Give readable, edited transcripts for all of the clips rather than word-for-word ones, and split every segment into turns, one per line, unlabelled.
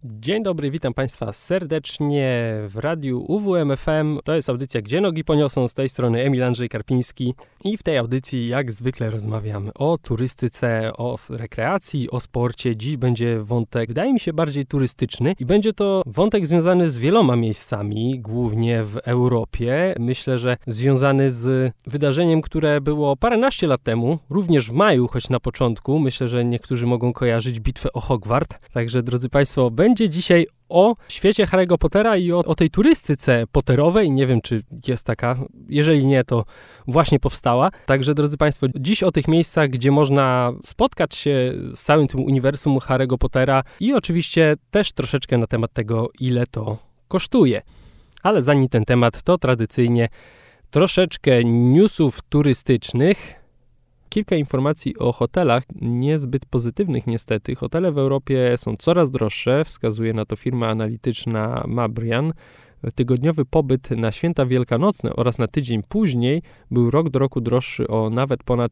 Dzień dobry, witam Państwa serdecznie w radiu UWMFM. To jest audycja Gdzie Nogi Poniosą, z tej strony Emil Andrzej Karpiński. I w tej audycji jak zwykle rozmawiamy o turystyce, o rekreacji, o sporcie. Dziś będzie wątek, wydaje mi się, bardziej turystyczny i będzie to wątek związany z wieloma miejscami, głównie w Europie. Myślę, że związany z wydarzeniem, które było paręnaście lat temu, również w maju, choć na początku. Myślę, że niektórzy mogą kojarzyć bitwę o Hogwart. Także, drodzy Państwo, będzie dzisiaj o świecie Harry'ego Pottera i o tej turystyce potterowej. Nie wiem, czy jest taka. Jeżeli nie, to właśnie powstała. Także, drodzy Państwo, dziś o tych miejscach, gdzie można spotkać się z całym tym uniwersum Harry'ego Pottera i oczywiście też troszeczkę na temat tego, ile to kosztuje. Ale zanim ten temat, to tradycyjnie troszeczkę newsów turystycznych. Kilka informacji o hotelach, niezbyt pozytywnych niestety. Hotele w Europie są coraz droższe, wskazuje na to firma analityczna Mabrian. Tygodniowy pobyt na święta wielkanocne oraz na tydzień później był rok do roku droższy o nawet ponad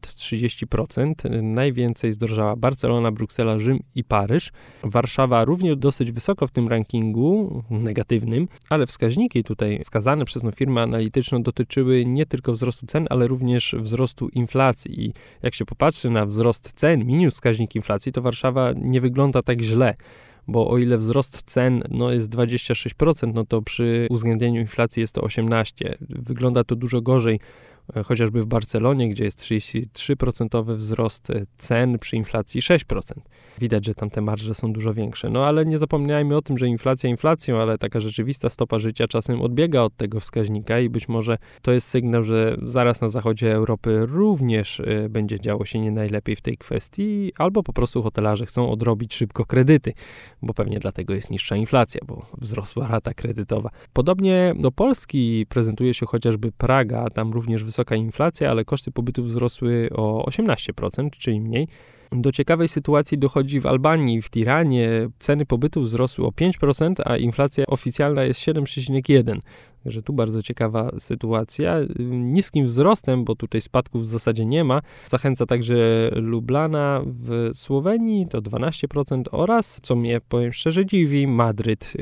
30%. Najwięcej zdrożała Barcelona, Bruksela, Rzym i Paryż. Warszawa również dosyć wysoko w tym rankingu negatywnym, ale wskaźniki tutaj wskazane przez firmę analityczną dotyczyły nie tylko wzrostu cen, ale również wzrostu inflacji. I jak się popatrzy na wzrost cen minus wskaźnik inflacji, to Warszawa nie wygląda tak źle. Bo o ile wzrost cen jest 26%, to przy uwzględnieniu inflacji jest to 18%. Wygląda to dużo gorzej, chociażby w Barcelonie, gdzie jest 33% wzrost cen przy inflacji 6%. Widać, że tam te marże są dużo większe. Ale nie zapominajmy o tym, że inflacja inflacją, ale taka rzeczywista stopa życia czasem odbiega od tego wskaźnika i być może to jest sygnał, że zaraz na zachodzie Europy również będzie działo się nie najlepiej w tej kwestii, albo po prostu hotelarze chcą odrobić szybko kredyty, bo pewnie dlatego jest niższa inflacja, bo wzrosła rata kredytowa. Podobnie do Polski prezentuje się chociażby Praga, tam również wysoka inflacja, ale koszty pobytu wzrosły o 18%, czyli mniej. Do ciekawej sytuacji dochodzi w Albanii, w Tiranie. Ceny pobytu wzrosły o 5%, a inflacja oficjalna jest 7,1%. Także tu bardzo ciekawa sytuacja. Niskim wzrostem, bo tutaj spadków w zasadzie nie ma, zachęca także Lublana w Słowenii, to 12% oraz, co mnie, powiem szczerze, dziwi, Madryt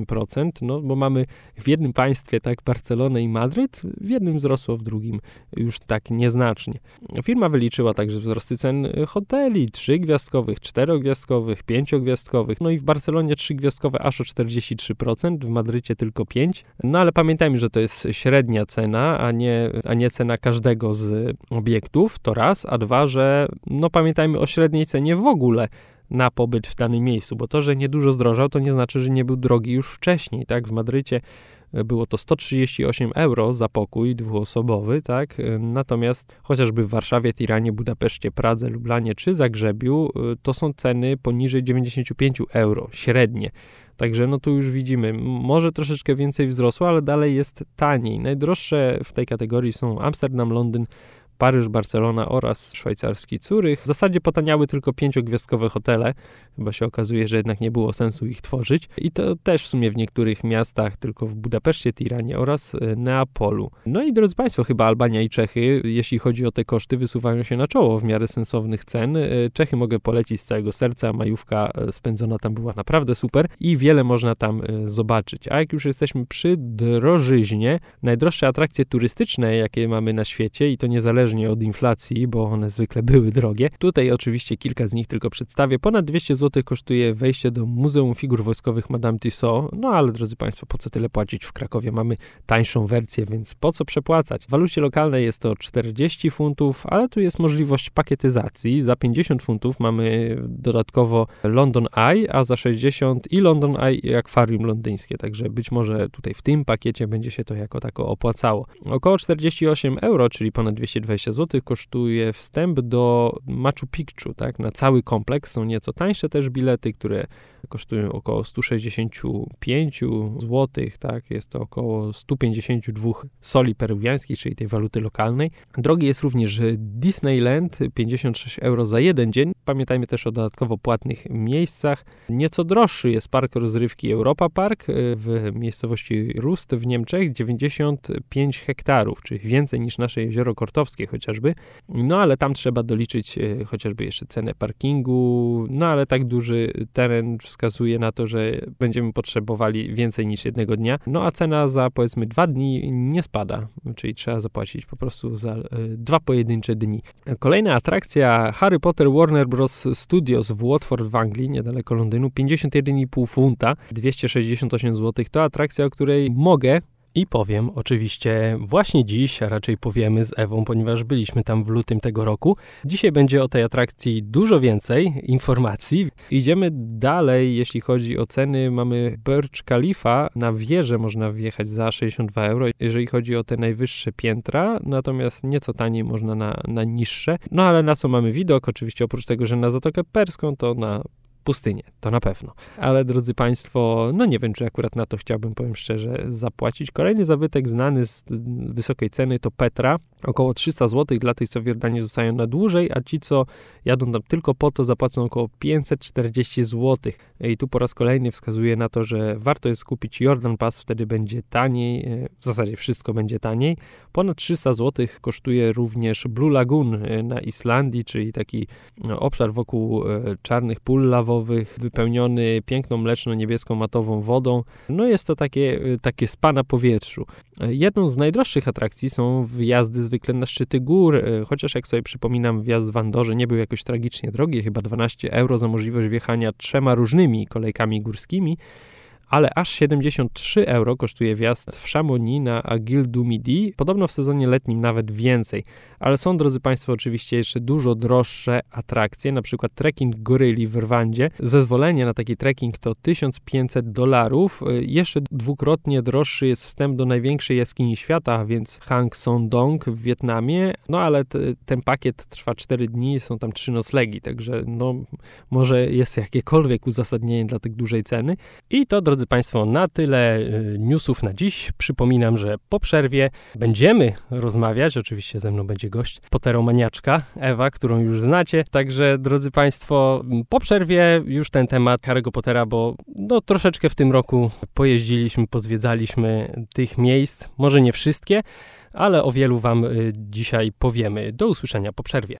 7%, bo mamy w jednym państwie tak Barcelonę i Madryt, w jednym wzrosło, w drugim już tak nieznacznie. Firma wyliczyła także wzrosty cen hoteli, 3-gwiazdkowych, 4-gwiazdkowych, 5-gwiazdkowych, i w Barcelonie 3-gwiazdkowe aż o 43%, w Madrycie tylko 5%, ale pamiętajmy, że to jest średnia cena, a nie cena każdego z obiektów, to raz, a dwa, że pamiętajmy o średniej cenie w ogóle na pobyt w danym miejscu, bo to, że niedużo zdrożał, to nie znaczy, że nie był drogi już wcześniej, tak? W Madrycie było to 138 euro za pokój dwuosobowy, tak? Natomiast chociażby w Warszawie, Tiranie, Budapeszcie, Pradze, Lublanie czy Zagrzebiu to są ceny poniżej 95 euro, średnie. Także tu już widzimy, może troszeczkę więcej wzrosło, ale dalej jest taniej. Najdroższe w tej kategorii są Amsterdam, Londyn, Paryż, Barcelona oraz szwajcarski Zurych. W zasadzie potaniały tylko 5-gwiazdkowe hotele. Chyba się okazuje, że jednak nie było sensu ich tworzyć. I to też w sumie w niektórych miastach, tylko w Budapeszcie, Tiranie oraz Neapolu. I drodzy Państwo, chyba Albania i Czechy, jeśli chodzi o te koszty, wysuwają się na czoło w miarę sensownych cen. Czechy mogę polecić z całego serca. Majówka spędzona tam była naprawdę super i wiele można tam zobaczyć. A jak już jesteśmy przy drożyźnie, najdroższe atrakcje turystyczne, jakie mamy na świecie, i to niezależnie od inflacji, bo one zwykle były drogie. Tutaj oczywiście kilka z nich tylko przedstawię. Ponad 200 zł kosztuje wejście do Muzeum Figur Wojskowych Madame Tussauds. Ale drodzy Państwo, po co tyle płacić? W Krakowie mamy tańszą wersję, więc po co przepłacać? W walucie lokalnej jest to 40 funtów, ale tu jest możliwość pakietyzacji. Za 50 funtów mamy dodatkowo London Eye, a za 60 i London Eye i akwarium londyńskie. Także być może tutaj w tym pakiecie będzie się to jako tako opłacało. Około 48 euro, czyli ponad 220 zł kosztuje wstęp do Machu Picchu, tak? Na cały kompleks. Są nieco tańsze też bilety, które kosztują około 165 zł, tak? Jest to około 152 soli peruwiańskich, czyli tej waluty lokalnej. Drogi jest również Disneyland, 56 euro za jeden dzień. Pamiętajmy też o dodatkowo płatnych miejscach. Nieco droższy jest park rozrywki Europa Park w miejscowości Rust w Niemczech, 95 hektarów, czyli więcej niż nasze jezioro Kortowskie chociażby. Ale tam trzeba doliczyć chociażby jeszcze cenę parkingu, ale tak duży teren w wskazuje na to, że będziemy potrzebowali więcej niż jednego dnia. No a cena za powiedzmy 2 dni nie spada, czyli trzeba zapłacić po prostu za 2 pojedyncze dni. Kolejna atrakcja Harry Potter Warner Bros. Studios w Watford w Anglii, niedaleko Londynu, 51,5 funta, 268 zł. To atrakcja, o której mogę i powiem oczywiście właśnie dziś, a raczej powiemy z Ewą, ponieważ byliśmy tam w lutym tego roku. Dzisiaj będzie o tej atrakcji dużo więcej informacji. Idziemy dalej, jeśli chodzi o ceny. Mamy Burj Khalifa, na wieżę można wjechać za 62 euro, jeżeli chodzi o te najwyższe piętra, natomiast nieco taniej można na niższe. No ale na co mamy widok? Oczywiście oprócz tego, że na Zatokę Perską, to na pustynię, to na pewno. Ale drodzy Państwo, no nie wiem, czy akurat na to chciałbym, powiem szczerze, zapłacić. Kolejny zabytek znany z wysokiej ceny to Petra. Około 300 zł dla tych, co w Jordanii zostają na dłużej, a ci, co jadą tam tylko po to, zapłacą około 540 zł. I tu po raz kolejny wskazuje na to, że warto jest kupić Jordan Pass, wtedy będzie taniej, w zasadzie wszystko będzie taniej. Ponad 300 zł kosztuje również Blue Lagoon na Islandii, czyli taki obszar wokół czarnych pól lawowych, wypełniony piękną mleczno-niebieską matową wodą. No jest to takie spa na powietrzu. Jedną z najdroższych atrakcji są wjazdy zwykle na szczyty gór, chociaż jak sobie przypominam, wjazd w Andorze nie był jakoś tragicznie drogi, chyba 12 euro za możliwość wjechania 3 różnymi kolejkami górskimi, ale aż 73 euro kosztuje wjazd w Chamonix na Aiguille du Midi, podobno w sezonie letnim nawet więcej. Ale są, drodzy Państwo, oczywiście jeszcze dużo droższe atrakcje, na przykład trekking goryli w Rwandzie. Zezwolenie na taki trekking to $1500. Jeszcze dwukrotnie droższy jest wstęp do największej jaskini świata, a więc Hang Son Dong w Wietnamie, no ale ten pakiet trwa 4 dni, są tam 3 noclegi, także no może jest jakiekolwiek uzasadnienie dla tak dużej ceny. I to, drodzy Państwo, na tyle newsów na dziś. Przypominam, że po przerwie będziemy rozmawiać, oczywiście ze mną będzie gość, potteromaniaczka Ewa, którą już znacie. Także, drodzy Państwo, po przerwie już ten temat Harry'ego Pottera, bo no, troszeczkę w tym roku pojeździliśmy, pozwiedzaliśmy tych miejsc, może nie wszystkie, ale o wielu Wam dzisiaj powiemy. Do usłyszenia po przerwie.